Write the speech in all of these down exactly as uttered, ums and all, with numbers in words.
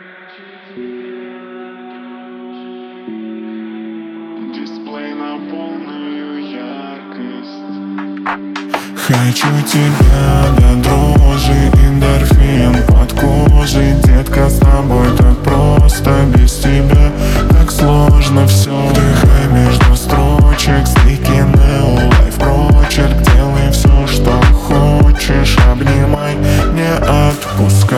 Дисплей на полную яркость. Хочу тебя до дрожи, эндорфин под кожей. Детка, с тобой так просто, без тебя так сложно все. Вдыхай между строчек, стики Нео Лайф прочерк. Делай все, что хочешь, обнимай, не отпускай.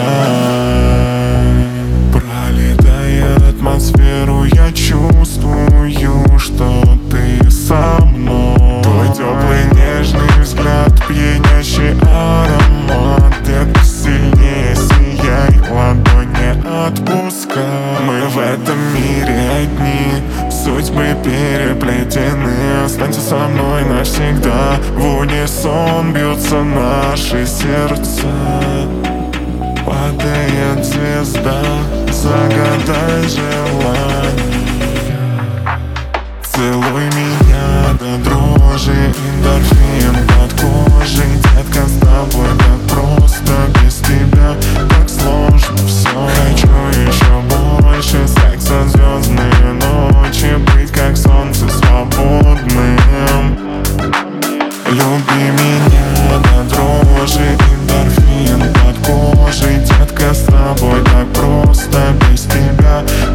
Пролетая атмосферу, я чувствую, что ты со мной. Твой теплый нежный взгляд, пьянящий аромат. Детка, сильнее сияй, ладонь не отпускай. Мы в этом мире одни, судьбы переплетены. Останься со мной навсегда, в унисон бьются наши сердца. Падает звезда, загадай желание. Целуй меня до дрожи, эндорфин под кожей. Детка, с тобой так просто, без тебя так сложно все. Хочу еще больше секса, звездные ночи, быть как солнце свободным. Люби меня до дрожи, эндорфин под кожей. Детка, с тобой так просто, без тебя